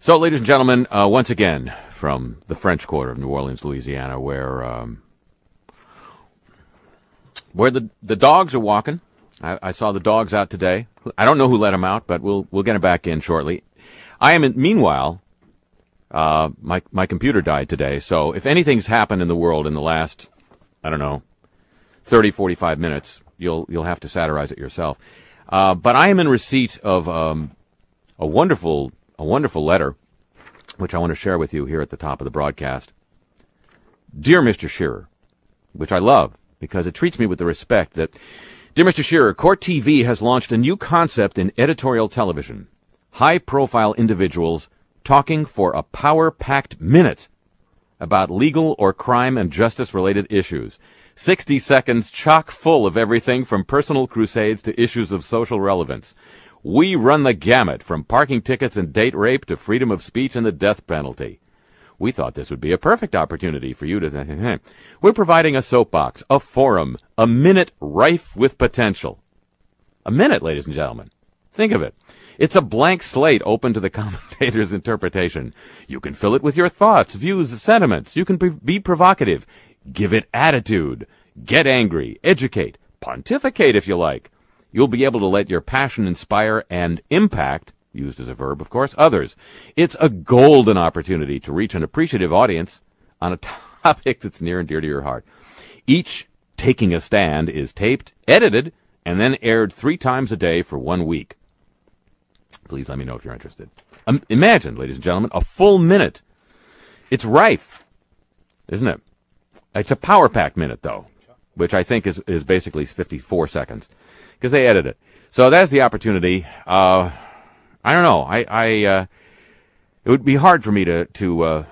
So, ladies and gentlemen, once again, from the French Quarter of New Orleans, Louisiana, where the dogs are walking. I saw the dogs out today. I don't know who let them out, but we'll get them back in shortly. Meanwhile, my computer died today, so if anything's happened in the world in the last, 30, 45 minutes, you'll have to satirize it yourself. But I am in receipt of a wonderful letter, which I want to share with you here at the top of the broadcast. Dear Mr. Shearer, which I love because it treats me with the respect that, dear Mr. Shearer, Court TV has launched a new concept in editorial television. High-profile individuals talking for a power-packed minute about legal or crime and justice-related issues. 60 seconds chock full of everything from personal crusades to issues of social relevance. We run the gamut, from parking tickets and date rape to freedom of speech and the death penalty. We thought this would be a perfect opportunity for you to... We're providing a soapbox, a forum, a minute rife with potential. A minute, ladies and gentlemen. Think of it. It's a blank slate open to the commentator's interpretation. You can fill it with your thoughts, views, sentiments. You can be provocative. Give it attitude. Get angry. Educate. Pontificate if you like. You'll be able to let your passion inspire and impact, used as a verb, of course, others. It's a golden opportunity to reach an appreciative audience on a topic that's near and dear to your heart. Each Taking a Stand is taped, edited, and then aired 3 times a day for 1 week. Please let me know if you're interested. Imagine, ladies and gentlemen, a full minute. It's rife, isn't it? It's a power-packed minute, though, which I think is basically 54 seconds. Because they edit it. So that's the opportunity. I don't know. It would be hard for me to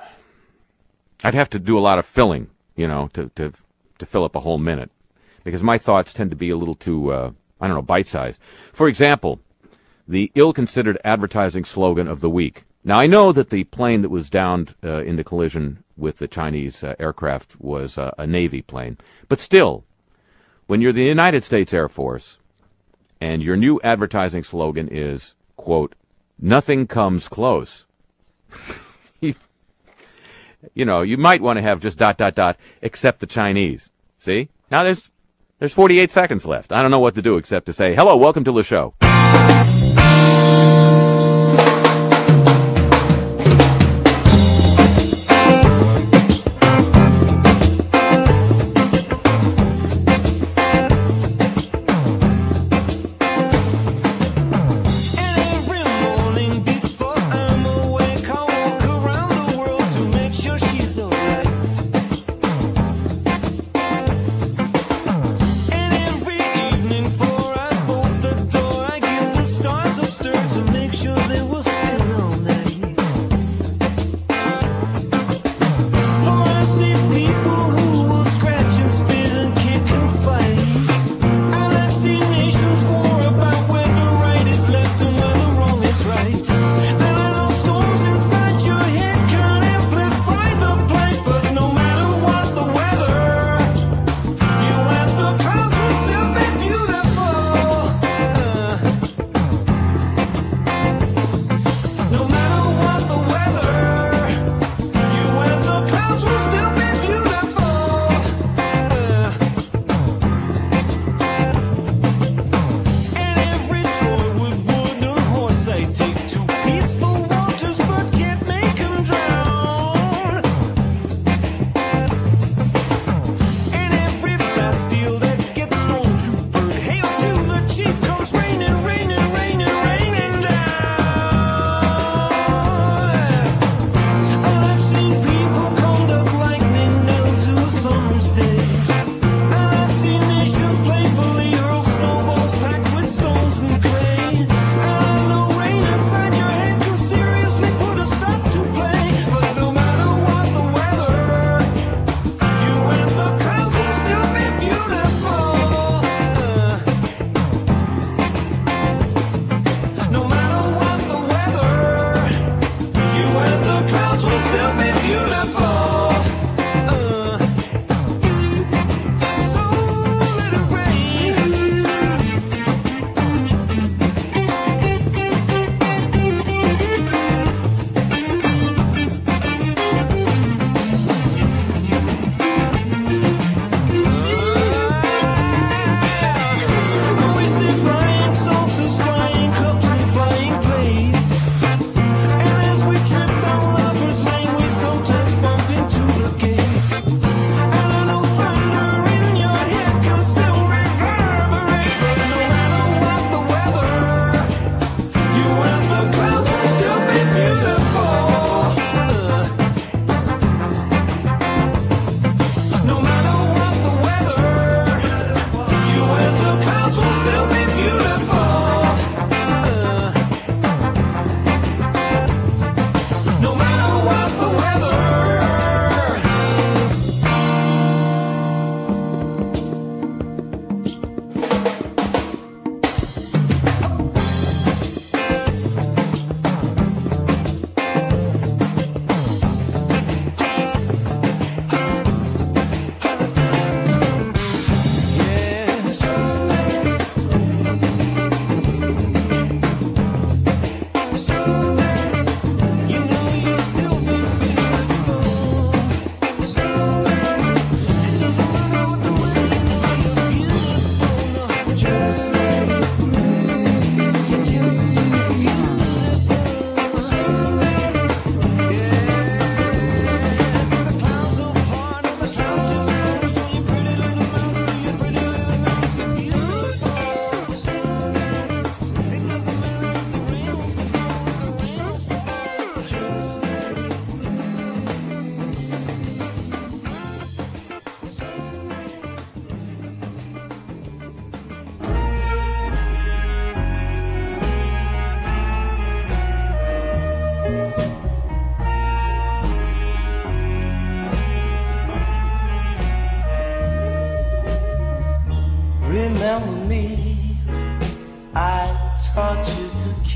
I'd have to do a lot of filling, to fill up a whole minute. Because my thoughts tend to be a little too, bite-sized. For example, the ill-considered advertising slogan of the week. Now, I know that the plane that was downed in the collision with the Chinese aircraft was a Navy plane. But still, when you're the United States Air Force, and your new advertising slogan is, quote, nothing comes close. You might want to have just ... except the Chinese. See? Now there's 48 seconds left. I don't know what to do except to say, hello, welcome to the show. For I bolt the door, I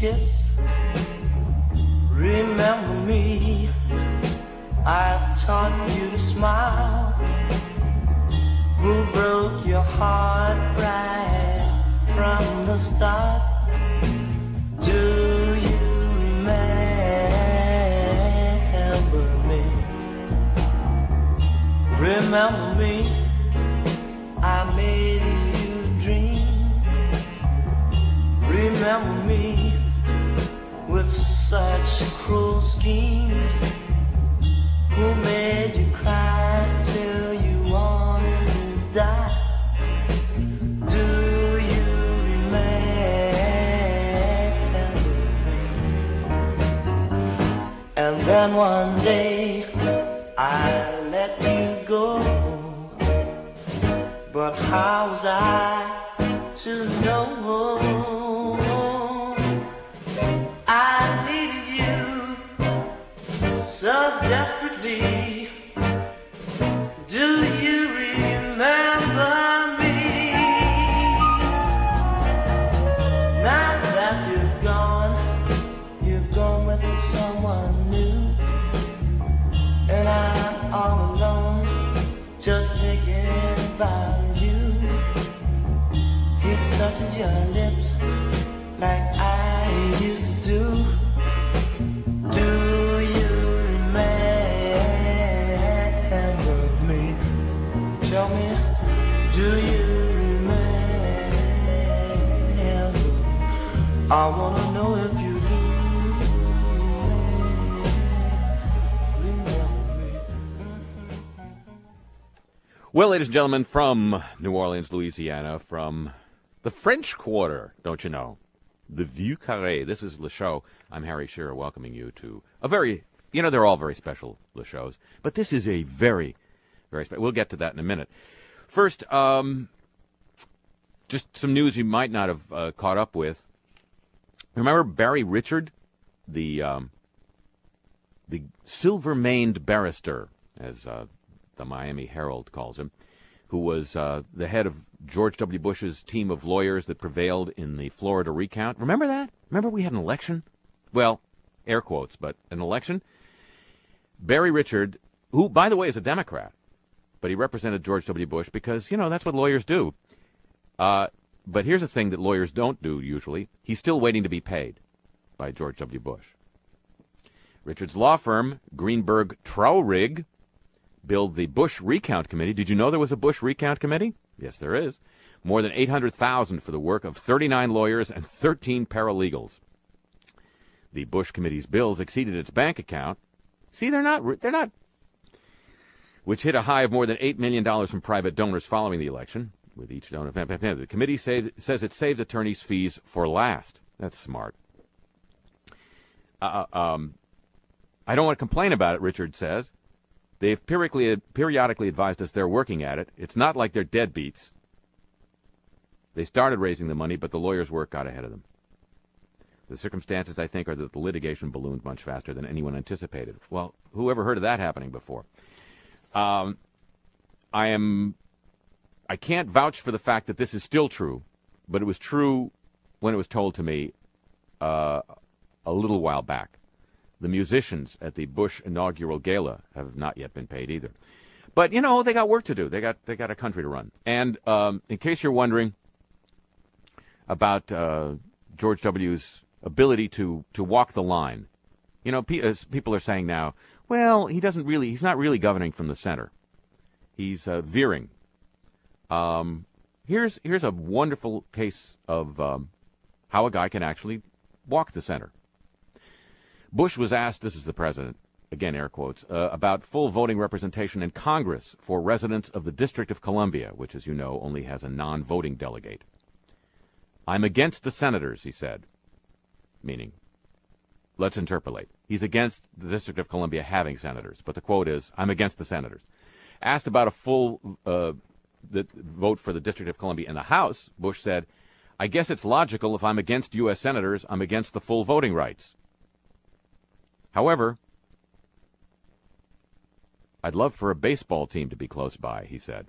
kiss. Remember me, I taught you to smile. Who broke your heart right from the start? Do you remember me? Remember me, I made you dream. Remember me with such cruel schemes. Who made you cry till you wanted to die? Do you remember me? And then one day I let you go, but how was I to know? I needed you so desperately. Do you remember me? Now that you've gone with someone new, and I'm all alone, just thinking about you. He touches your lips like I used to do. Do you remember me? Tell me, do you remember? I wanna know if you do. Well, ladies and gentlemen, from New Orleans, Louisiana, from the French Quarter, don't you know, the Vieux Carré. This is Le Show. I'm Harry Shearer, welcoming you to a very, they're all very special Le Shows, but this is a very, very special. We'll get to that in a minute. First, just some news you might not have caught up with. Remember Barry Richard, the silver-maned barrister, as the Miami Herald calls him, who was the head of George W. Bush's team of lawyers that prevailed in the Florida recount. Remember that? Remember we had an election? Well, air quotes, but an election. Barry Richard, who, by the way, is a Democrat, but he represented George W. Bush because, that's what lawyers do. But here's a thing that lawyers don't do usually. He's still waiting to be paid by George W. Bush. Richard's law firm, Greenberg Traurig, billed the Bush Recount Committee. Did you know there was a Bush Recount Committee? Yes, there is. More than $800,000 for the work of 39 lawyers and 13 paralegals. The Bush Committee's bills exceeded its bank account. See, they're not, which hit a high of more than $8 million from private donors following the election. With each donor, the committee says it saved attorneys' fees for last. That's smart. I don't want to complain about it, Richard says. They've periodically advised us they're working at it. It's not like they're deadbeats. They started raising the money, but the lawyers' work got ahead of them. The circumstances, I think, are that the litigation ballooned much faster than anyone anticipated. Well, who ever heard of that happening before? I can't vouch for the fact that this is still true, but it was true when it was told to me a little while back. The musicians at the Bush inaugural gala have not yet been paid either. But, they got work to do. They got a country to run. And in case you're wondering about George W.'s ability to walk the line, as people are saying now, well, he's not really governing from the center. He's veering. Here's a wonderful case of how a guy can actually walk the center. Bush was asked, this is the president, again air quotes, about full voting representation in Congress for residents of the District of Columbia, which, as you know, only has a non-voting delegate. I'm against the senators, he said, meaning, let's interpolate. He's against the District of Columbia having senators, but the quote is, I'm against the senators. Asked about a full vote for the District of Columbia in the House, Bush said, I guess it's logical if I'm against U.S. senators, I'm against the full voting rights. However, I'd love for a baseball team to be close by, he said.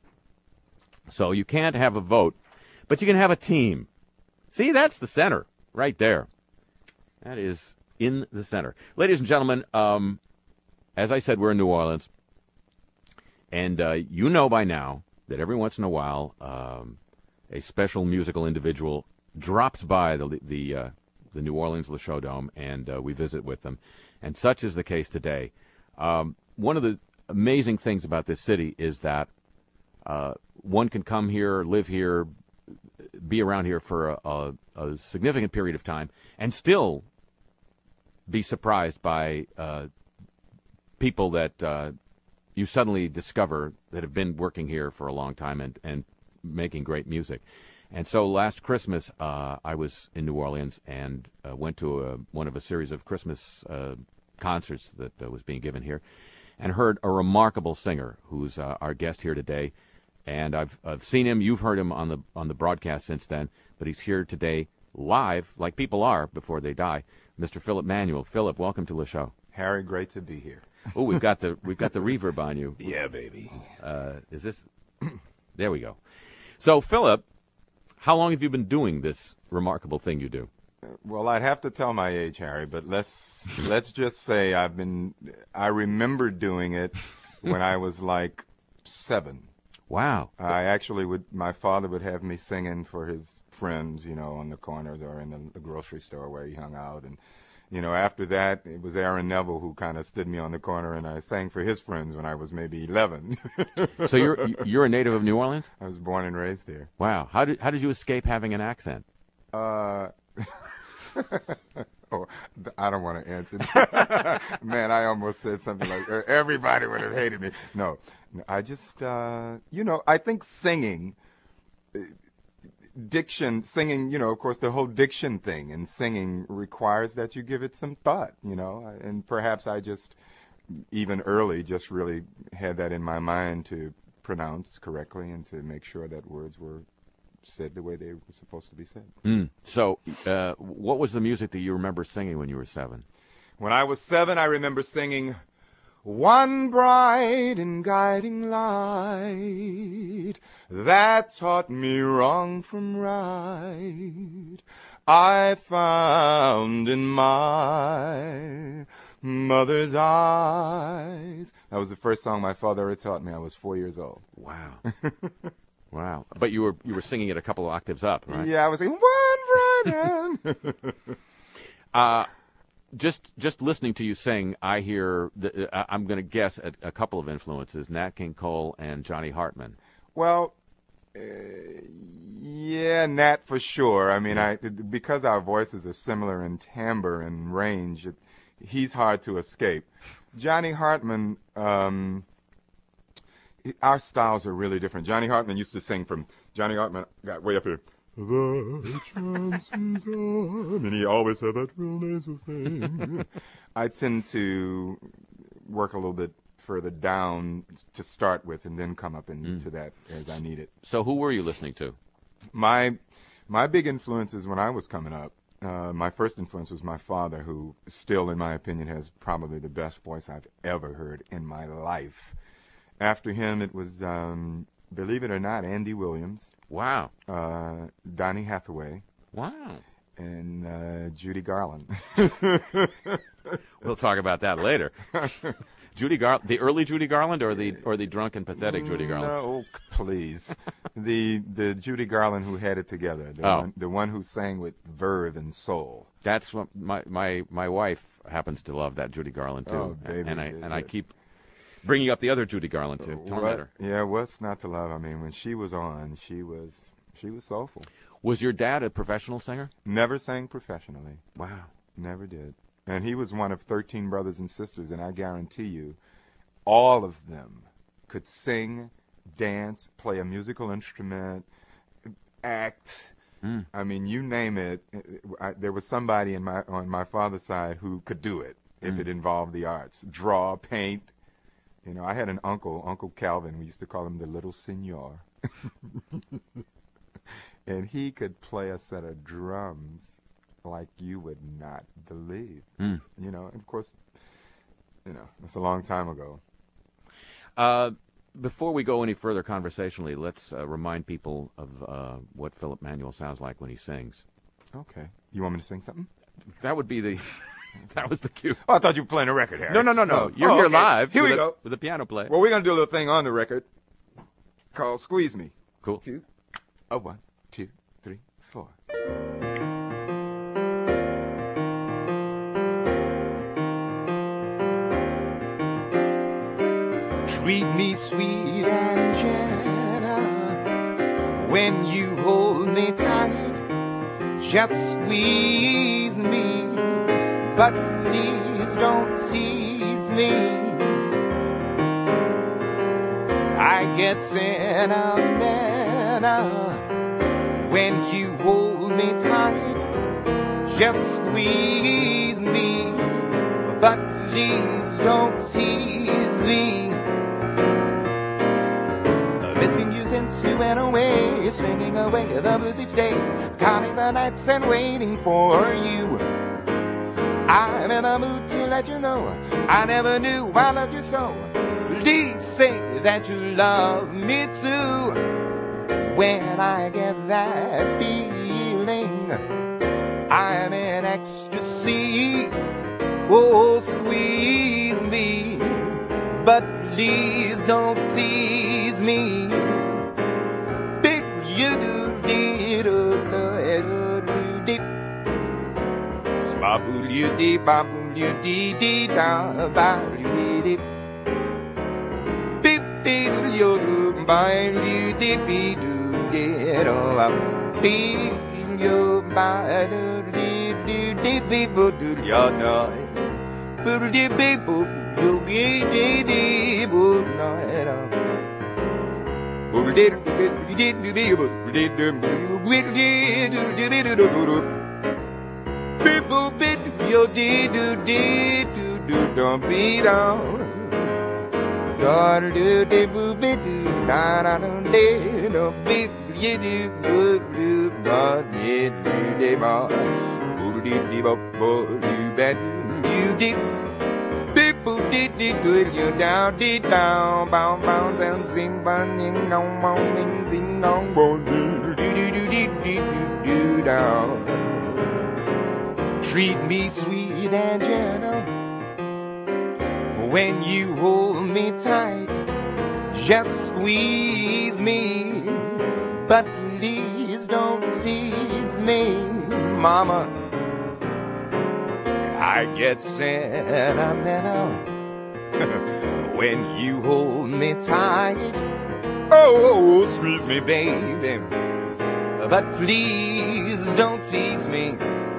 So you can't have a vote, but you can have a team. See, that's the center right there. That is in the center. Ladies and gentlemen, as I said, we're in New Orleans. And you know by now that every once in a while a special musical individual drops by the New Orleans Le Show Dome, and we visit with them. And such is the case today. One of the amazing things about this city is that one can come here, live here, be around here for a significant period of time, and still be surprised by people that you suddenly discover that have been working here for a long time and making great music. And so last Christmas, I was in New Orleans and went to one of a series of Christmas concerts that was being given here, and heard a remarkable singer who's our guest here today. And I've seen him. You've heard him on the broadcast since then, but he's here today live, like people are before they die. Mr. Philip Manuel. Philip, welcome to the show. Harry, great to be here. Oh, we've got the reverb on you. Yeah, baby. Is this? There we go. So, Philip, how long have you been doing this remarkable thing you do? Well, I'd have to tell my age, Harry, but let's just say I remember doing it when I was like 7. Wow. My father would have me singing for his friends, on the corners or in the grocery store where he hung out. And, after that, it was Aaron Neville who kind of stood me on the corner, and I sang for his friends when I was maybe 11. So you're a native of New Orleans? I was born and raised there. Wow. How did you escape having an accent? Oh, I don't want to answer. Man, I almost said something like, everybody would have hated me. No, I just, I think singing, of course, the whole diction thing and singing requires that you give it some thought, and perhaps I just, even early, just really had that in my mind to pronounce correctly and to make sure that words were said the way they were supposed to be said. So, what was the music that you remember singing when you were 7? When I was 7, I remember singing, "One bright and guiding light that taught me wrong from right, I found in my mother's eyes." That was the first song my father ever taught me. I was 4 years old. Wow. Wow. But you were singing it a couple of octaves up, right? Yeah, I was singing "One Bright and..." Just listening to you sing, I hear, I'm going to guess a couple of influences, Nat King Cole and Johnny Hartman. Well, yeah, Nat for sure. I mean, because our voices are similar in timbre and range, he's hard to escape. Johnny Hartman, our styles are really different. Johnny Hartman used to sing Johnny Hartman got way up here. The chances are, and he always had that real nasal thing. I tend to work a little bit further down to start with and then come up into that as I need it. So who were you listening to? My big influences when I was coming up, my first influence was my father, who still, in my opinion, has probably the best voice I've ever heard in my life. After him, it was, believe it or not, Andy Williams. Wow. Donny Hathaway. Wow. And Judy Garland. We'll talk about that later. The early Judy Garland, or the drunk and pathetic Judy Garland? No, please. the Judy Garland who had it together. The one who sang with verve and soul. That's what my wife happens to love, that Judy Garland too. Oh, baby, I keep bringing up the other Judy Garland too. Tormentor. Yeah, what's not to love? I mean, when she was on, she was soulful. Was your dad a professional singer? Never sang professionally. Wow. Never did. And he was one of 13 brothers and sisters, and I guarantee you, all of them could sing, dance, play a musical instrument, act. I mean, you name it. There was somebody on my father's side who could do it if it involved the arts. Draw, paint. I had an Uncle Calvin. We used to call him the Little Senor. And he could play a set of drums like you would not believe. And of course, that's a long time ago. Before we go any further conversationally, let's remind people of what Philip Manuel sounds like when he sings. Okay. You want me to sing something? That would be the. That was the cue. Oh, I thought you were playing a record, Harry. No. Oh, You're here okay. live. Here we with go. with a piano player. Well, we're going to do a little thing on the record called Squeeze Me. Cool. 1, 2, 3, 4. Treat me sweet and gentle when you hold me tight. Just squeeze me, but please don't tease me. I get sentimental when you hold me tight. Just squeeze me, but please don't tease me. Missing you since you went away, singing away the blues each day, counting the nights and waiting for you. I'm in the mood to let you know I never knew I loved you so. Please say that you love me too. When I get that feeling, I'm in ecstasy. Oh, squeeze me, but please don't tease me. Big you do dee do do dee. Smabu you dee babu you dee dee da ba you dee dee. Beep dee do you do ba you dee be do dee do ba. Beep you ba do dee dee dee be bo do ya da. Bo dee be bo you dee dee dee bo na da. People bit your dee do dee do do don't be down. Don't do dee boo be do na na do dee do be ye do do do ba ye do dee ba boo dee dee ba bo do ba do you dee. People did good, you down, did down, bound, bound, and sing, burning, no morning, sing, on, do down. Treat me sweet and gentle when you hold me tight. Just squeeze me, but please don't tease me, mama. I get sentimental when you hold me tight. Oh, squeeze me, baby, but please don't tease me.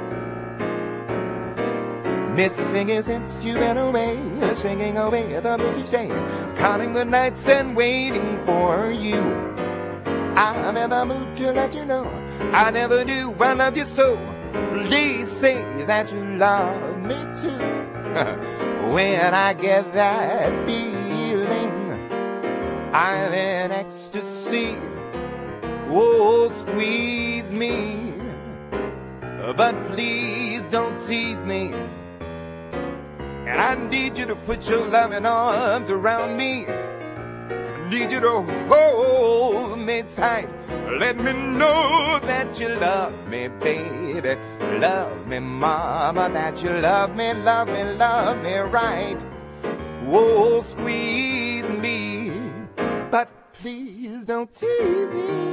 Missing you since you went away, singing away the blues each day, counting the nights and waiting for you. I'm in the mood to let you know I never knew I loved you so. Please say that you love me too. When I get that feeling, I'm in ecstasy. Oh, squeeze me, but please don't tease me. And I need you to put your loving arms around me. I need you to hold me tight. Let me know that you love me, baby. Love me, mama, that you love me, love me, love me right. Whoa, squeeze me, but please don't tease me.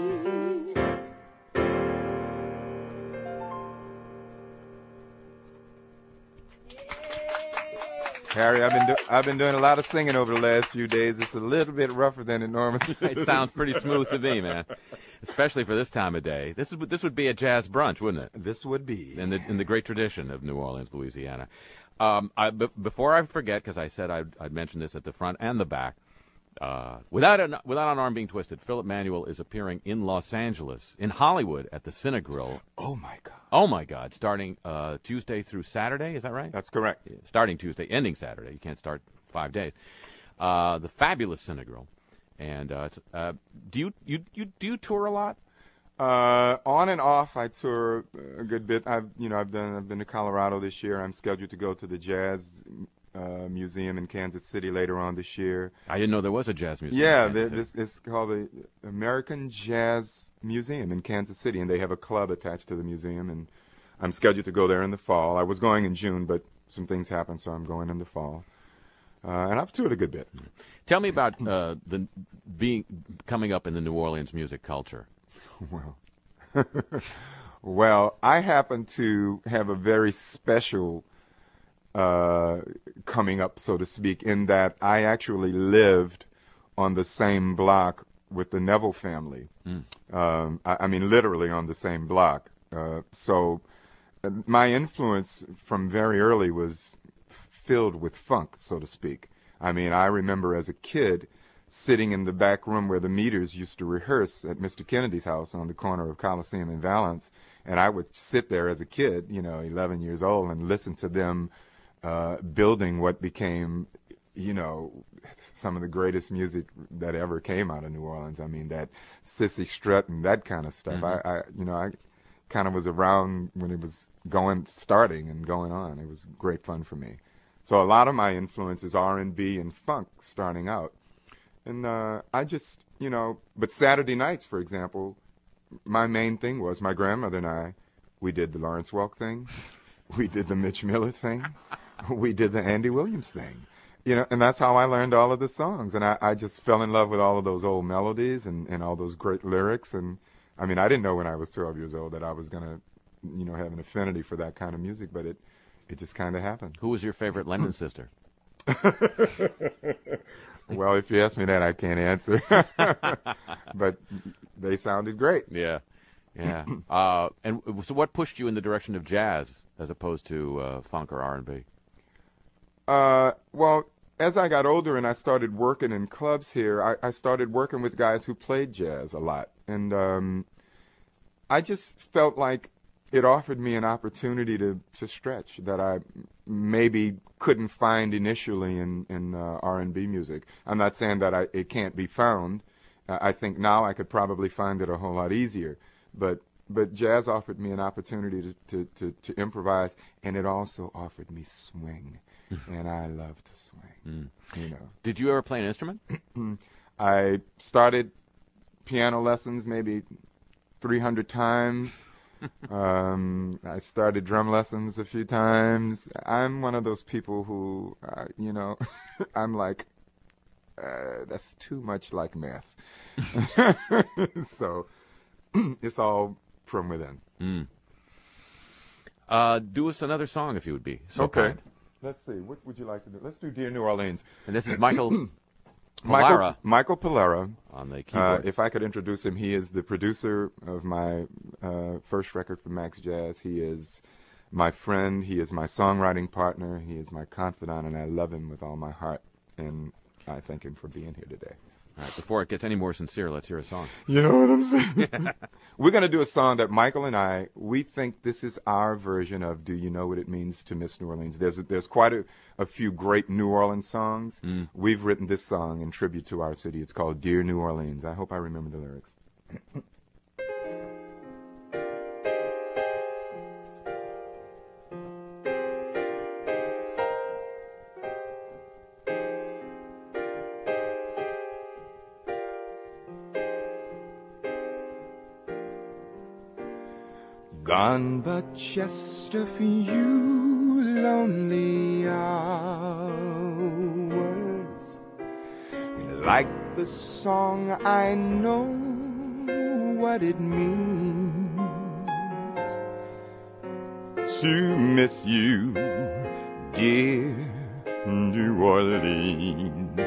Harry, I've been doing a lot of singing over the last few days. It's a little bit rougher than it normally is. It sounds pretty smooth to me, man. Especially for this time of day. This would be a jazz brunch, wouldn't it? This would be In the great tradition of New Orleans, Louisiana. Before I forget, because I said I'd mention this at the front and the back, without an arm being twisted, Philip Manuel is appearing in Los Angeles, in Hollywood, at the Cinegrill. Oh my God! Oh my God! Starting Tuesday through Saturday, is that right? That's correct. Starting Tuesday, ending Saturday. You can't start 5 days. The fabulous Cinegrill, and do you tour a lot? On and off, I tour a good bit. I've been to Colorado this year. I'm scheduled to go to the Jazz Museum in Kansas City later on this year. I didn't know there was a jazz museum. Yeah, in Kansas City. it's called the American Jazz Museum in Kansas City, and they have a club attached to the museum. And I'm scheduled to go there in the fall. I was going in June, but some things happened, so I'm going in the fall. And I've toured a good bit. Tell me about coming up in the New Orleans music culture. Well, I happen to have a very special coming up, so to speak, in that I actually lived on the same block with the Neville family. I mean, literally on the same block. So my influence from very early was filled with funk, so to speak. I mean, I remember as a kid sitting in the back room where the Meters used to rehearse at Mr. Kennedy's house on the corner of Coliseum and Valance, and I would sit there as a kid, 11 years old, and listen to them building what became, some of the greatest music that ever came out of New Orleans. I mean, that Sissy Strut and that kind of stuff. Mm-hmm. I kind of was around when it was starting and going on. It was great fun for me. So a lot of my influence is R&B and funk starting out. And I just, but Saturday nights, for example, my main thing was my grandmother and we did the Lawrence Welk thing. We did the Mitch Miller thing. We did the Andy Williams thing. And that's how I learned all of the songs. And I just fell in love with all of those old melodies and all those great lyrics. And, I mean, I didn't know when I was 12 years old that I was going to, have an affinity for that kind of music, but it just kind of happened. Who was your favorite Lennon sister? Well, if you ask me that, I can't answer. But they sounded great. Yeah. And so what pushed you in the direction of jazz as opposed to funk or R&B? Well, as I got older and I started working in clubs here, I started working with guys who played jazz a lot. And I just felt like it offered me an opportunity to stretch that I maybe couldn't find initially in R&B music. I'm not saying that it can't be found. I think now I could probably find it a whole lot easier. But jazz offered me an opportunity to improvise, and it also offered me swing. And I love to swing. Did you ever play an instrument? I started piano lessons maybe 300 times. I started drum lessons a few times. I'm one of those people who, I'm like, that's too much like math. So it's all from within. Do us another song if you would be so okay. kind. Let's see. What would you like to do? Let's do Dear New Orleans. And this is Michael Pollara. Michael Pollara. On the keyboard. If I could introduce him, he is the producer of my first record for Max Jazz. He is my friend. He is my songwriting partner. He is my confidant, and I love him with all my heart. And I thank him for being here today. All right, before it gets any more sincere, let's hear a song. You know what I'm saying? We're going to do a song that Michael and we think this is our version of Do You Know What It Means to Miss New Orleans. There's quite a few great New Orleans songs. We've written this song in tribute to our city. It's called Dear New Orleans. I hope I remember the lyrics. Gone but just a few lonely hours. Like the song, I know what it means to miss you, dear New Orleans.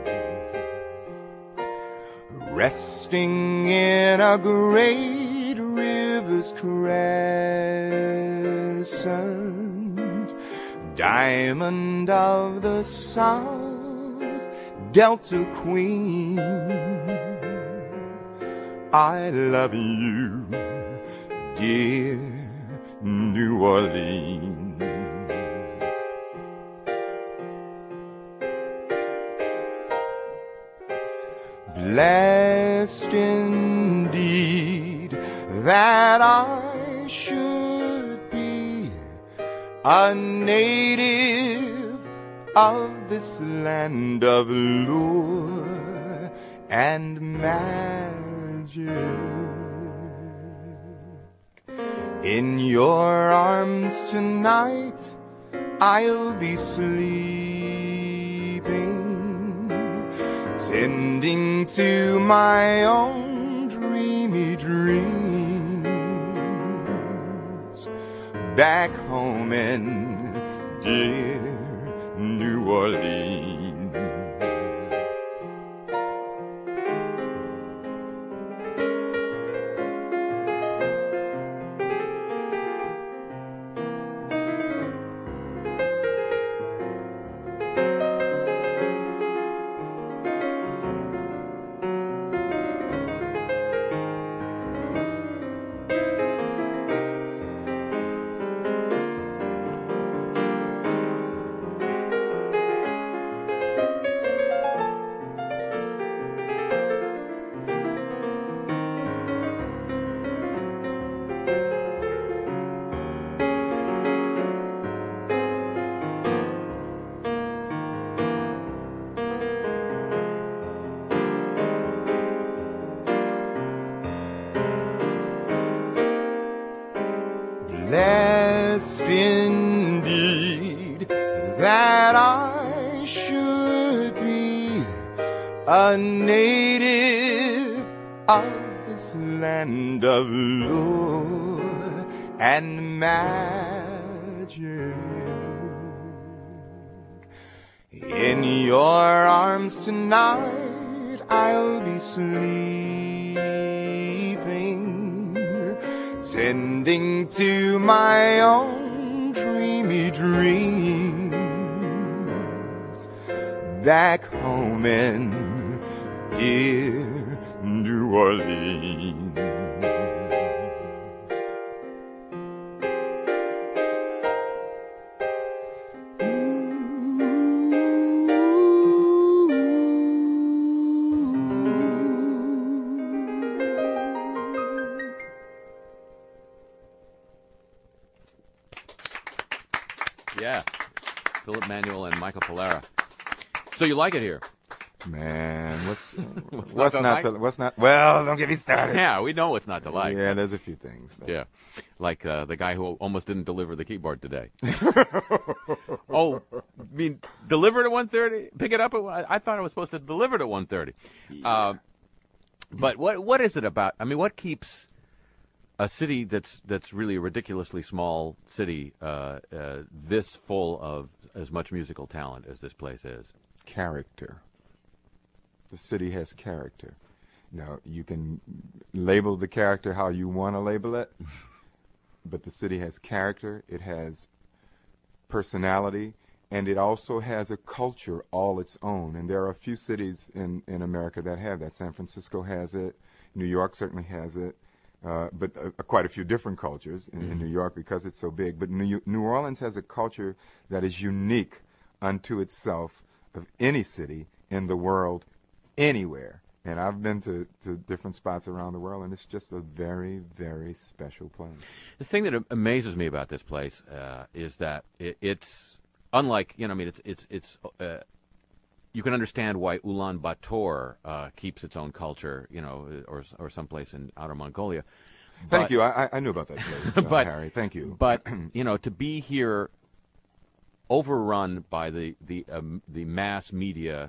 Resting in a great river's crescent, diamond of the South, Delta Queen. I love you, dear New Orleans. Blessed indeed that I should be a native of this land of lure and magic. In your arms tonight, I'll be sleeping, tending to my own dreamy dreams. Back home in dear New Orleans. Blessed indeed that I should be a native of this land of lure and magic. In your arms tonight I'll be sleeping, tending to my own dreamy dreams. Back home in dear New Orleans. Yeah, Philip Manuel and Michael Pollara. So you like it here? Man, what's not not to to, what's not? Well, don't get me started. Yeah, we know what's not to like. Yeah, there's a few things. But. Yeah, like the guy who almost didn't deliver the keyboard today. Oh, I mean, deliver it at 1:30? Pick it up at? I thought I was supposed to deliver it at 1:30. Yeah. But what is it about? I mean, what keeps a city that's really a ridiculously small city this full of as much musical talent as this place is? Character. The city has character. Now, you can label the character how you want to label it, but the city has character, it has personality, and it also has a culture all its own. And there are a few cities in America that have that. San Francisco has it. New York certainly has it. But quite a few different cultures in New York because it's so big. But New Orleans has a culture that is unique unto itself of any city in the world, anywhere. And I've been to different spots around the world, and it's just a very, very special place. The thing that amazes me about this place is that it's unlike, I mean, it's you can understand why Ulaanbaatar keeps its own culture, or someplace in outer Mongolia. Thank you. I knew about that place, Harry. Thank you. But to be here, overrun by the mass media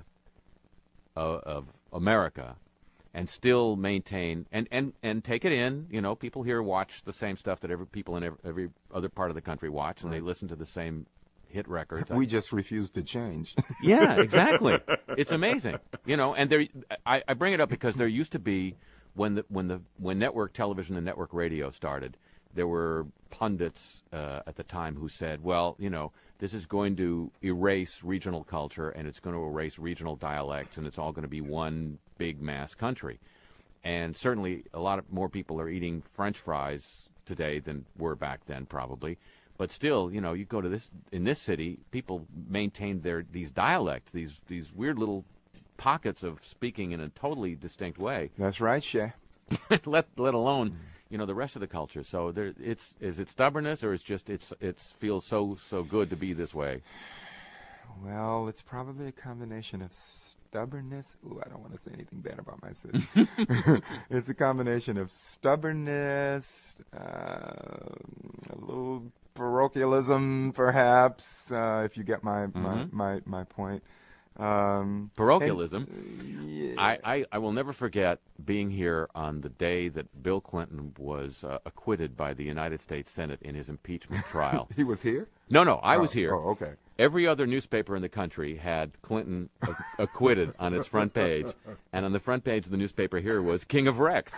of America, and still maintain and take it in. People here watch the same stuff that people in every other part of the country watch, and they listen to the same hit records. We just refuse to change. Yeah, exactly. It's amazing, And I bring it up because there used to be when network television and network radio started, there were pundits at the time who said, well, this is going to erase regional culture and it's going to erase regional dialects and it's all going to be one big mass country. And certainly a lot more people are eating French fries today than were back then, probably. But still, you go to in this city, people maintain these dialects, these weird little pockets of speaking in a totally distinct way. That's right, Shay. let alone the rest of the culture. So is it stubbornness, or it's just it feels so good to be this way? Well, it's probably a combination of stubbornness. Ooh, I don't want to say anything bad about my city. It's a combination of stubbornness, a little parochialism, perhaps, if you get my point. Parochialism. Yeah. I will never forget being here on the day that Bill Clinton was acquitted by the United States Senate in his impeachment trial. He was here? No, I was here. Oh, okay. Every other newspaper in the country had Clinton acquitted on its front page, and on the front page of the newspaper here was King of Rex.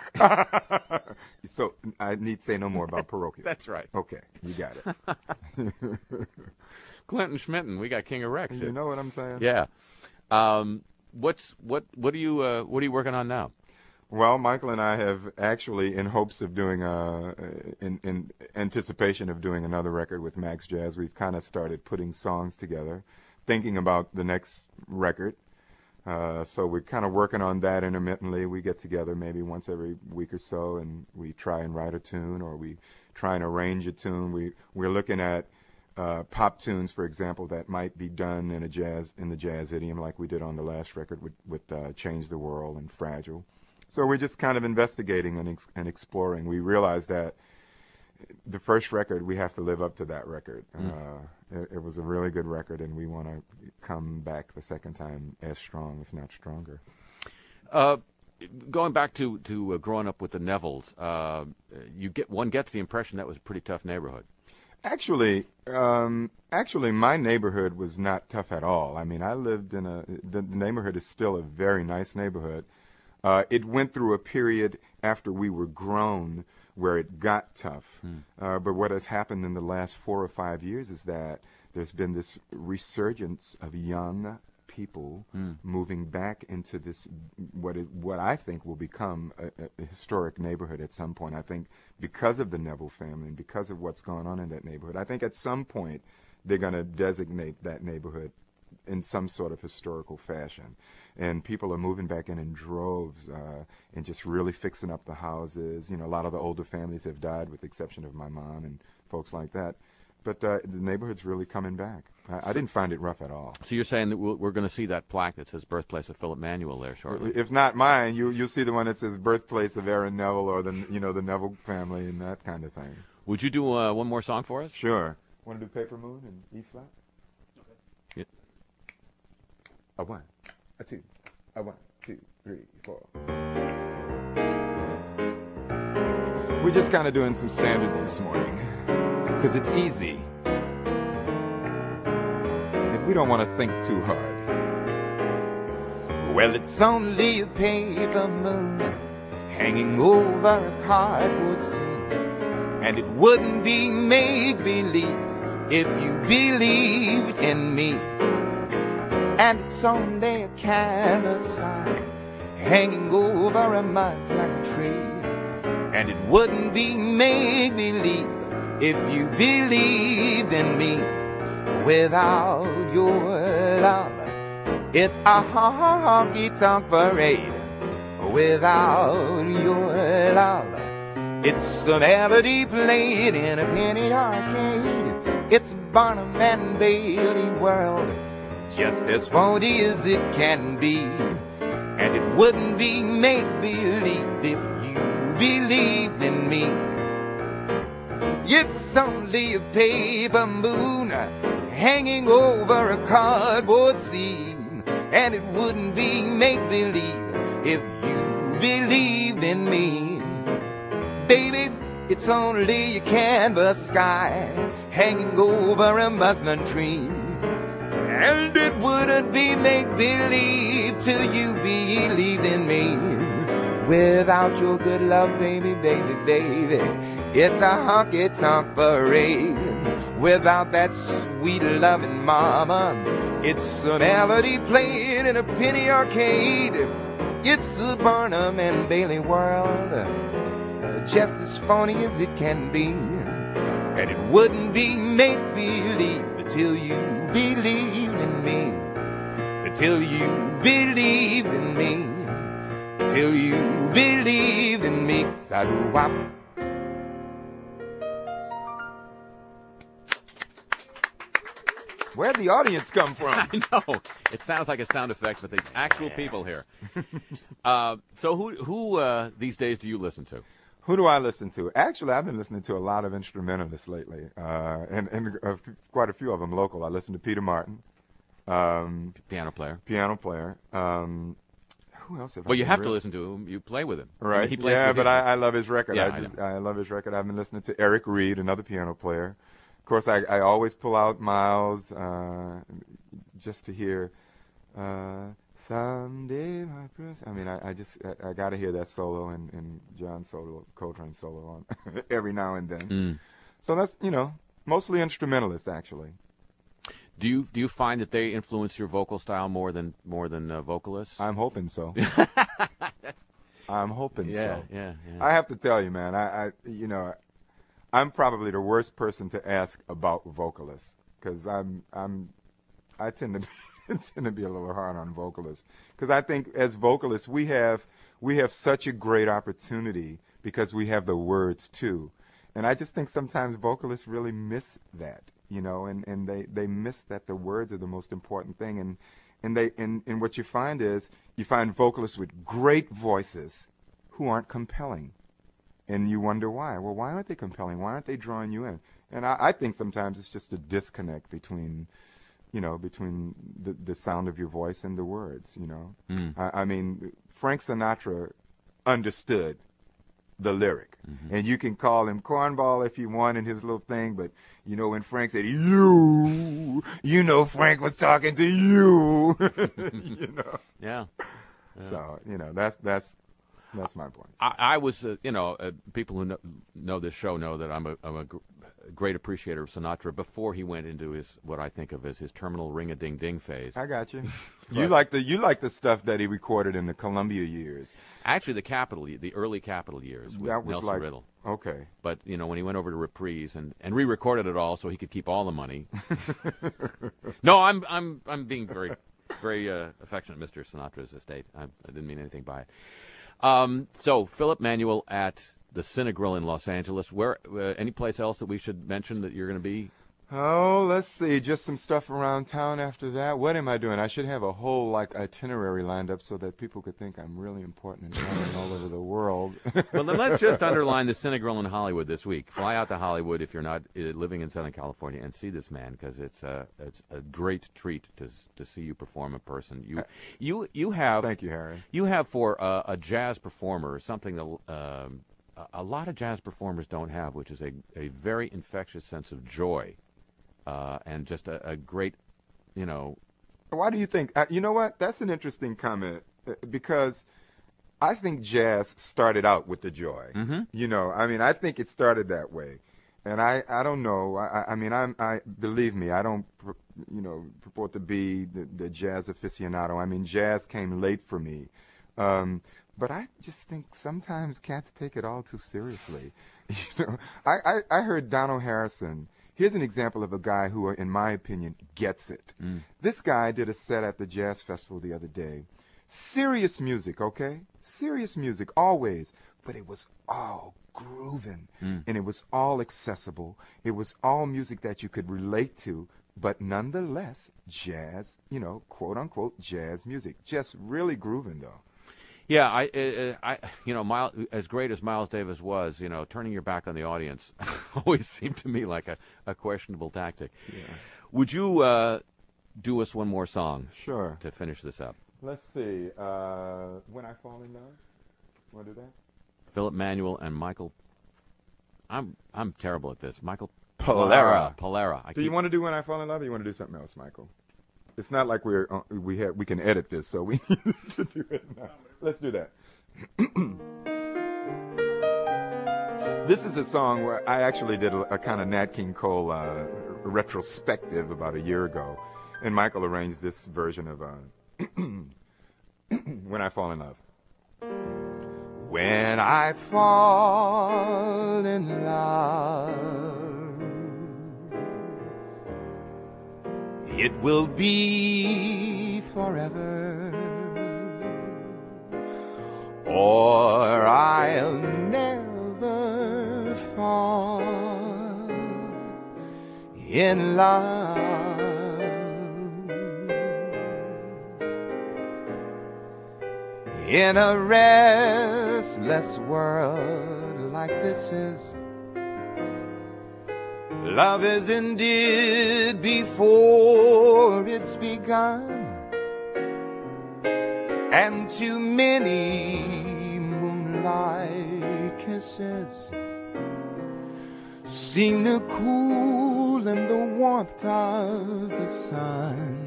So I need say no more about parochial. That's right. Okay, you got it. Clinton Schmitten, we got King of Rex here. You know what I'm saying? Yeah. What are you working on now? Well, Michael and I have actually, in hopes of doing in anticipation of doing another record with Max Jazz, we've kind of started putting songs together, thinking about the next record. So we're kind of working on that intermittently. We get together maybe once every week or so, and we try and write a tune, or we try and arrange a tune. We're looking at pop tunes, for example, that might be done in the jazz idiom, like we did on the last record with Change the World and Fragile. So we're just kind of investigating and exploring. We realized that the first record, we have to live up to that record. It was a really good record, and we want to come back the second time as strong, if not stronger. Going back to growing up with the Nevilles, one gets the impression that was a pretty tough neighborhood. Actually, my neighborhood was not tough at all. I mean, I lived in the neighborhood is still a very nice neighborhood. It went through a period after we were grown where it got tough. But what has happened in the last 4 or 5 years is that there's been this resurgence of young people moving back into this, what I think will become a historic neighborhood at some point. I think because of the Neville family and because of what's going on in that neighborhood, I think at some point they're going to designate that neighborhood in some sort of historical fashion. And people are moving back in droves and just really fixing up the houses. You know, a lot of the older families have died, with the exception of my mom and folks like that. But the neighborhood's really coming back. I didn't find it rough at all. So you're saying that we're going to see that plaque that says birthplace of Philip Manuel there shortly? If not mine, you'll see the one that says birthplace of Aaron Neville, or the Neville family and that kind of thing. Would you do one more song for us? Sure. Want to do Paper Moon in E flat? Yeah. A 1, a 2, a 1, 2, 3, 4. We're just kind of doing some standards this morning, because it's easy. And we don't want to think too hard. Well, it's only a paper moon hanging over a cardboard scene, and it wouldn't be make-believe if you believed in me. And it's only a canvas sky hanging over a muslin tree, and it wouldn't be make-believe if you believed in me. Without your love, it's a honky-tonk parade. Without your love, it's a melody played in a penny arcade. It's Barnum and Bailey world, just as phony as it can be. And it wouldn't be make-believe if you believed in me. It's only a paper moon hanging over a cardboard scene, and it wouldn't be make-believe if you believed in me. Baby, it's only a canvas sky hanging over a muslin tree, and it wouldn't be make-believe till you believed in me. Without your good love, baby, baby, baby, it's a honky-tonk parade. Without that sweet loving mama, it's a melody played in a penny arcade. It's a Barnum and Bailey world, just as phony as it can be. And it wouldn't be make-believe until you believed in me. Until you believed in me. Until you believed in me. Sa-doo-wop. Where'd the audience come from? I know. It sounds like a sound effect, but the actual people here. So who these days do you listen to? Who do I listen to? Actually, I've been listening to a lot of instrumentalists lately, and quite a few of them local. I listen to Peter Martin. Piano player. Who else have I Well, you been have really- to listen to him. You play with him. Right. I mean, he plays yeah, with but you. I love his record. Yeah, I love his record. I've been listening to Eric Reed, another piano player. Of course, I always pull out Miles just to hear Someday My Prince. I mean, I got to hear that solo and John Coltrane solo on every now and then. So that's, mostly instrumentalist, actually. Do you find that they influence your vocal style more than vocalists? I'm hoping so. I'm hoping so. Yeah. I have to tell you, man, I'm probably the worst person to ask about vocalists because I tend to be a little hard on vocalists because I think as vocalists we have such a great opportunity because we have the words too, and I just think sometimes vocalists really miss that, and they miss that the words are the most important thing, and what you find is you find vocalists with great voices who aren't compelling. And you wonder why. Well, why aren't they compelling? Why aren't they drawing you in? And I think sometimes it's just a disconnect between the sound of your voice and the words, I mean, Frank Sinatra understood the lyric. And you can call him cornball if you want in his little thing, but, when Frank said, Frank was talking to you, Yeah. So, that's my point. I was, people who know this show know that I'm a great appreciator of Sinatra before he went into what I think of as his terminal ring-a-ding-ding phase. I got you. You like the stuff that he recorded in the Columbia years. Actually, the early Capitol years with That was Nelson like Riddle. Okay. But when he went over to Reprise and re-recorded it all so he could keep all the money. No, I'm being very, very affectionate, Mr. Sinatra's estate. I didn't mean anything by it. So Philip Manuel at the Cinegrill in Los Angeles. Where any place else that we should mention that you're going to be? Oh, let's see. Just some stuff around town after that. What am I doing? I should have a whole itinerary lined up so that people could think I'm really important and traveling all over the world. Well, then let's just underline the Cinegrill in Hollywood this week. Fly out to Hollywood if you're not living in Southern California and see this man because it's a great treat to see you perform in person. You have. Thank you, Harry. You have for a jazz performer something that a lot of jazz performers don't have, which is a very infectious sense of joy. And just a great, Why do you think? You know what? That's an interesting comment because I think jazz started out with the joy. Mm-hmm. I think it started that way, and I don't know. I believe me, I don't purport to be the jazz aficionado. I mean, jazz came late for me, but I just think sometimes cats take it all too seriously. I heard Donald Harrison. Here's an example of a guy who, in my opinion, gets it. This guy did a set at the Jazz Festival the other day. Serious music, okay? Serious music, always. But it was all grooving. And it was all accessible. It was all music that you could relate to, but nonetheless, jazz, quote-unquote jazz music. Just really grooving, though. Yeah, Miles, as great as Miles Davis was, turning your back on the audience always seemed to me like a questionable tactic. Yeah. Would you do us one more song? Sure. To finish this up. Let's see. When I Fall in Love. Want to do that? Philip Manuel and Michael. I'm terrible at this. Michael Polera. Polera. You want to do When I Fall in Love, or you want to do something else, Michael? It's not like we can edit this, so we need to do it now. Let's do that. This is a song where I actually did a kind of Nat King Cole retrospective about a year ago, and Michael arranged this version of When I Fall in Love. When I fall in love, it will be forever, or I'll never fall in love In a restless world like this is, love is ended before it's begun, and too many moonlight kisses seem to cool in the warmth of the sun.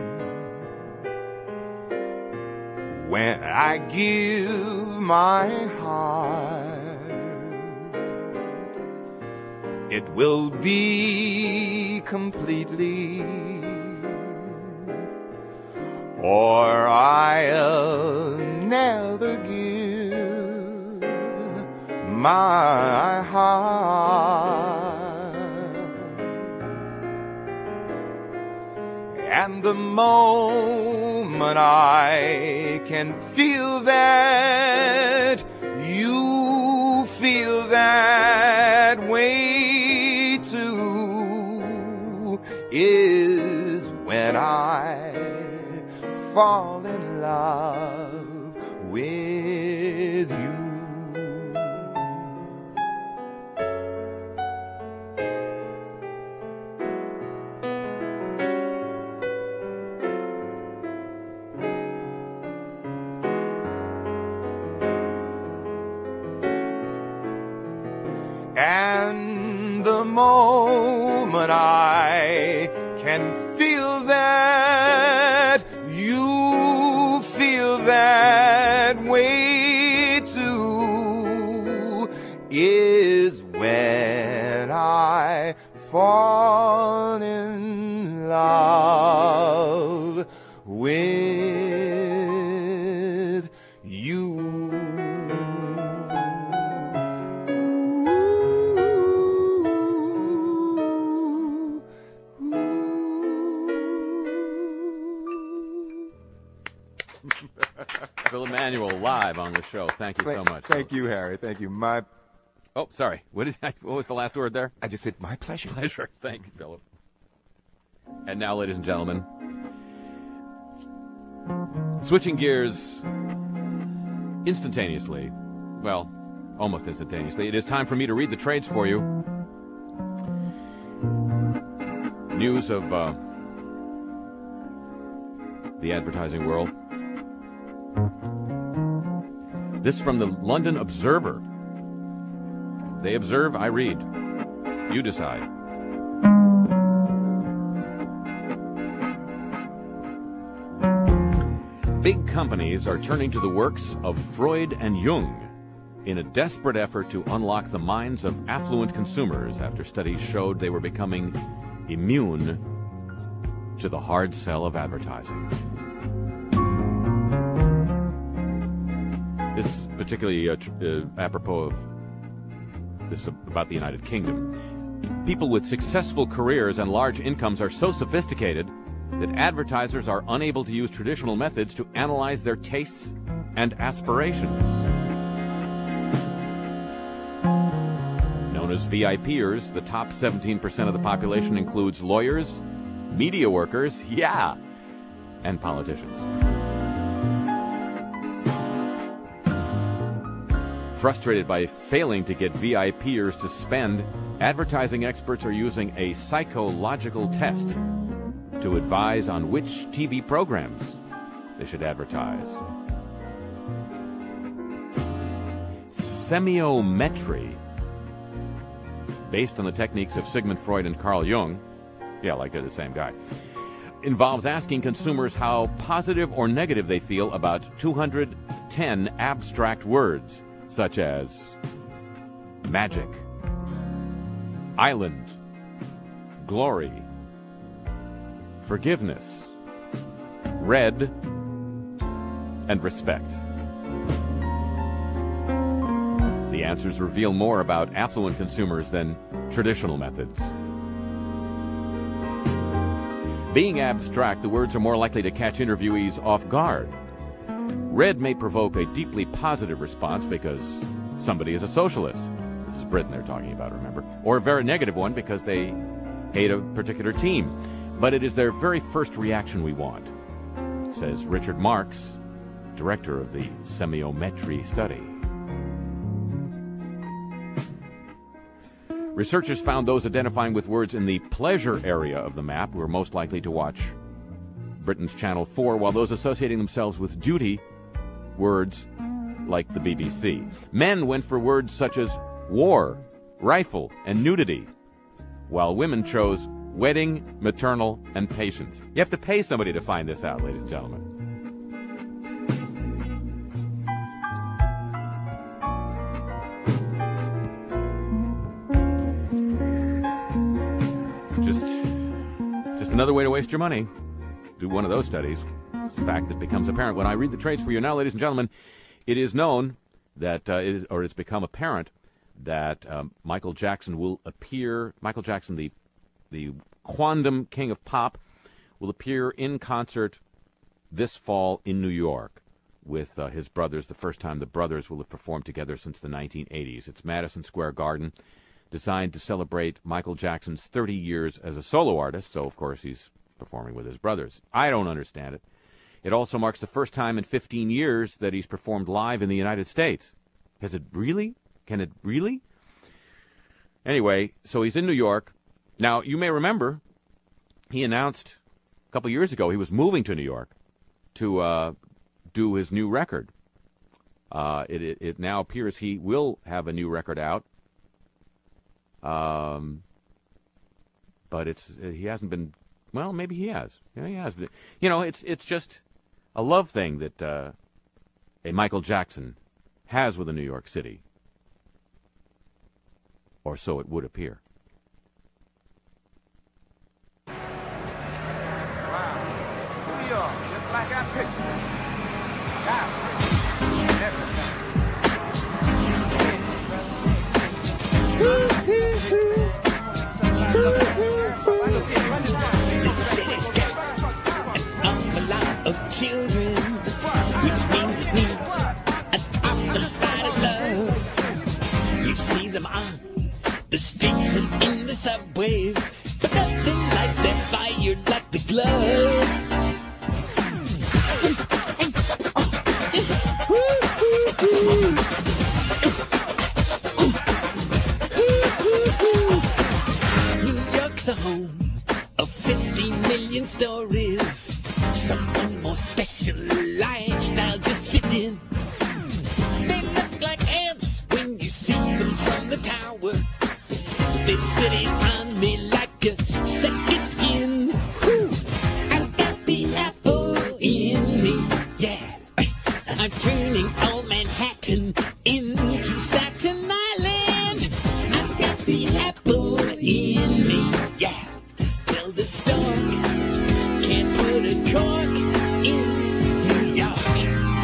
When I give my heart, it will be completely, or I'll never give my heart. And the moment I can feel that you feel that way too is when I fall in love with you. And the moment I can feel that you feel that way too is when I fall in love with you. Phil Emanuel live on the show. Thank you so much. Thank you, Harry. Thank you. Oh, sorry. What was the last word there? I just said my pleasure. Pleasure. Thank you, Philip. And now, ladies and gentlemen, switching gears instantaneously, well, almost instantaneously, it is time for me to read the trades for you. News of the advertising world. This from the London Observer. They observe, I read. You decide. Big companies are turning to the works of Freud and Jung in a desperate effort to unlock the minds of affluent consumers after studies showed they were becoming immune to the hard sell of advertising. This is particularly apropos of this about the United Kingdom. People with successful careers and large incomes are so sophisticated that advertisers are unable to use traditional methods to analyze their tastes and aspirations. Known as VIPers, the top 17% of the population includes lawyers, media workers, and politicians. Frustrated by failing to get VIPers to spend, advertising experts are using a psychological test to advise on which TV programs they should advertise. Semiometry, based on the techniques of Sigmund Freud and Carl Jung, like they're the same guy, involves asking consumers how positive or negative they feel about 210 abstract words, such as magic, island, glory, forgiveness, red, and respect. The answers reveal more about affluent consumers than traditional methods. Being abstract, the words are more likely to catch interviewees off guard. Red may provoke a deeply positive response because somebody is a socialist. This is Britain they're talking about, remember? Or a very negative one because they hate a particular team. But it is their very first reaction we want, says Richard Marx, director of the semiometry study. Researchers found those identifying with words in the pleasure area of the map were most likely to watch Britain's Channel 4, while those associating themselves with duty words like the BBC. Men went for words such as war, rifle, and nudity, while women chose wedding, maternal, and patience. You have to pay somebody to find this out, ladies and gentlemen. Just another way to waste your money. Do one of those studies. It's a fact that becomes apparent when I read the traits for you now, ladies and gentlemen. It is known that, it's become apparent that Michael Jackson will appear. Michael Jackson, the quondam king of pop, will appear in concert this fall in New York with his brothers. The first time the brothers will have performed together since the 1980s. It's Madison Square Garden, designed to celebrate Michael Jackson's 30 years as a solo artist. So, of course, he's performing with his brothers. I don't understand it. It also marks the first time in 15 years that he's performed live in the United States. Has it really? Can it really? Anyway, so he's in New York. Now, you may remember, he announced a couple years ago he was moving to New York to do his new record. It now appears he will have a new record out. But he hasn't been. Well, maybe he has. Yeah, he has. But, it's just a love thing that a Michael Jackson has with New York City, or so it would appear. Wow, New York, just like I pictured it. The city's got an awful lot of children, which means it needs an awful lot of love. You see them on the streets and in the subways, but nothing lights their fire like the glove. New York's the home of 50 million stories. Someone more special lifestyle just fits in. They look like ants when you see them from the tower. This city's on me like a second skin. Whew. I've got the apple in me, yeah. I'm turning old Manhattan into Staten Island. I've got the apple in me, yeah. Tell the stork can't put a cork in New York.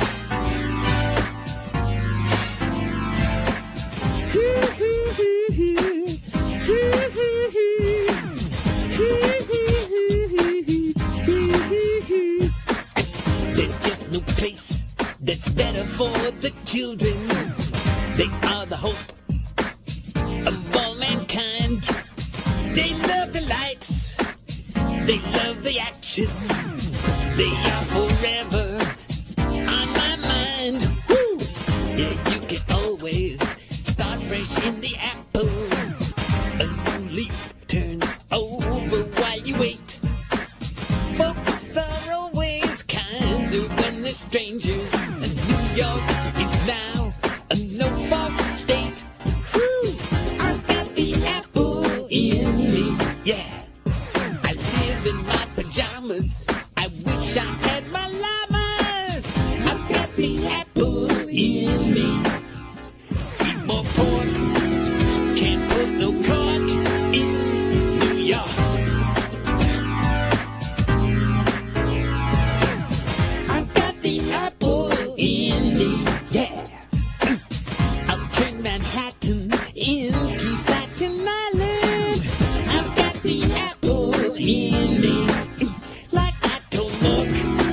There's just no place that's better for the children. They are the hope of all mankind. They love the lights, they love the action. They are forever on my mind. Woo! Yeah, you can always start fresh in the apple. A new leaf turns over while you wait. Folks are always kinder when they're strangers. And New York is now a no-fault state. Woo! I've got the apple in me, yeah. I live in my pajamas. I wish I had my llamas. I've got the apple in me. Eat more pork. Can't put no cork in New York. I've got the apple in me, yeah. I'll turn Manhattan into Staten Island. I've got the apple in me. Like I told Mark,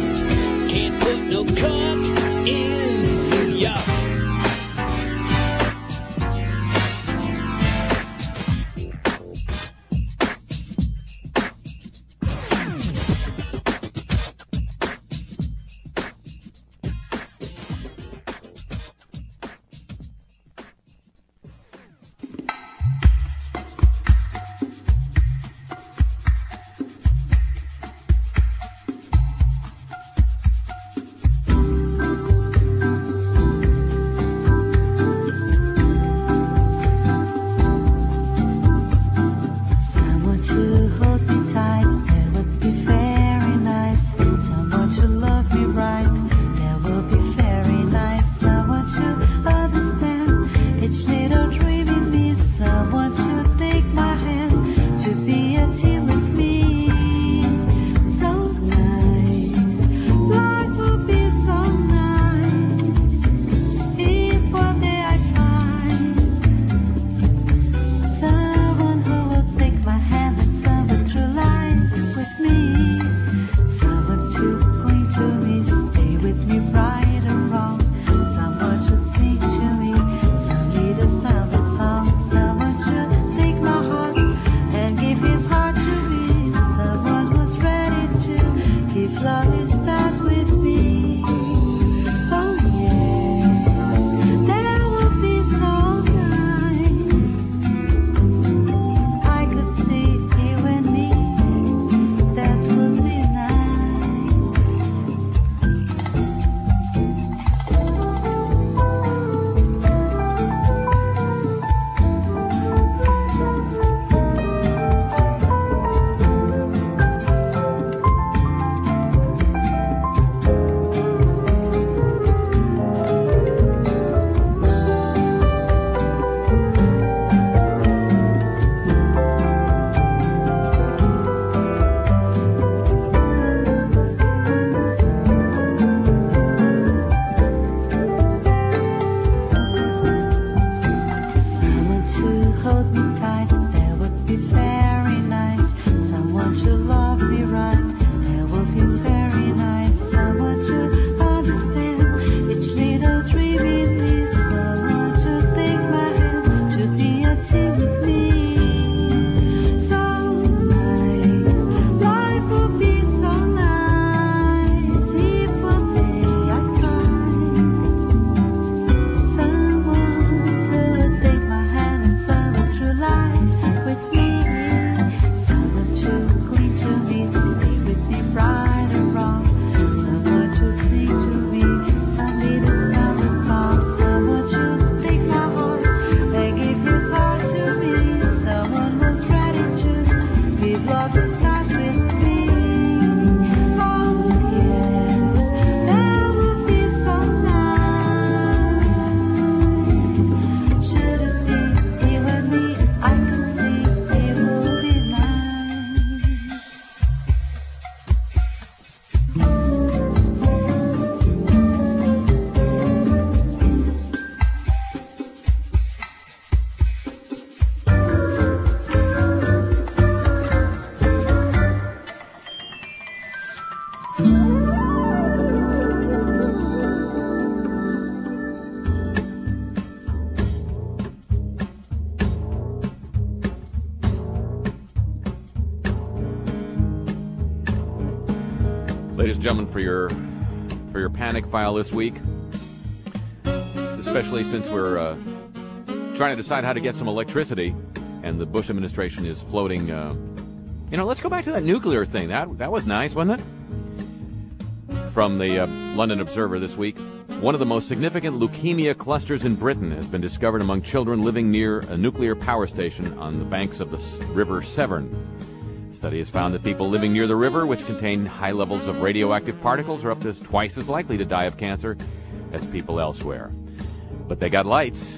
Ladies and gentlemen, for your panic file this week, especially since we're trying to decide how to get some electricity, and the Bush administration is floating, let's go back to that nuclear thing. That was nice, wasn't it? From the London Observer this week, one of the most significant leukemia clusters in Britain has been discovered among children living near a nuclear power station on the banks of the River Severn. Study has found that people living near the river, which contain high levels of radioactive particles, are up to twice as likely to die of cancer as people elsewhere. But they got lights.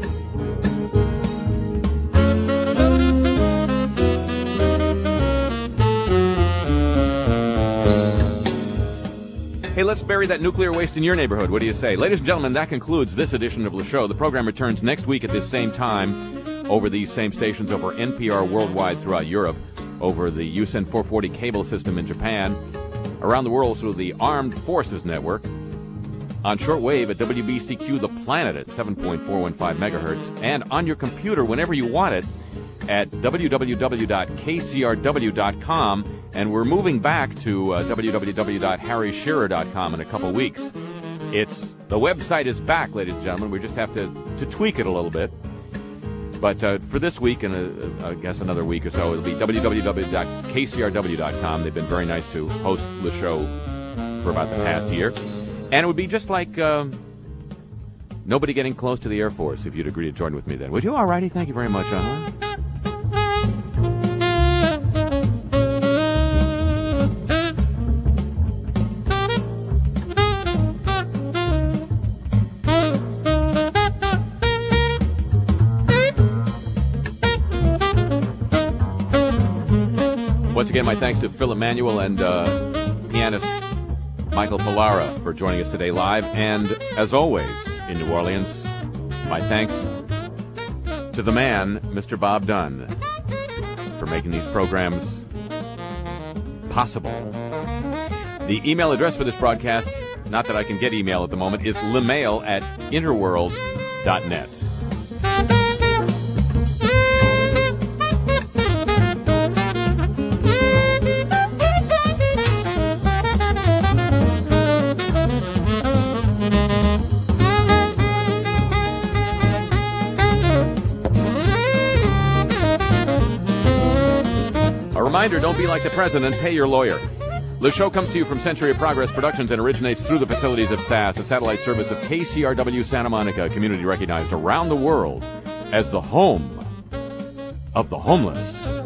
Hey, let's bury that nuclear waste in your neighborhood. What do you say? Ladies and gentlemen, that concludes this edition of Le Show. The program returns next week at this same time over these same stations, over NPR worldwide throughout Europe, over the USEN 440 cable system in Japan, around the world through the Armed Forces Network, on shortwave at WBCQ The Planet at 7.415 megahertz, and on your computer whenever you want it at www.kcrw.com, and we're moving back to www.harryshearer.com in a couple weeks. The website is back, ladies and gentlemen. We just have to tweak it a little bit. But for this week and I guess another week or so, it'll be www.kcrw.com. They've been very nice to host the show for about the past year. And it would be just like nobody getting close to the Air Force if you'd agree to join with me then. Would you? All righty. Thank you very much. Once again, my thanks to Phil Emanuel and pianist Michael Pilara for joining us today live. And as always, in New Orleans, my thanks to the man, Mr. Bob Dunn, for making these programs possible. The email address for this broadcast, not that I can get email at the moment, is lemail@interworld.net. Reminder, don't be like the president, pay your lawyer. The show comes to you from Century of Progress Productions and originates through the facilities of SAS, a satellite service of KCRW Santa Monica, a community recognized around the world as the home of the homeless.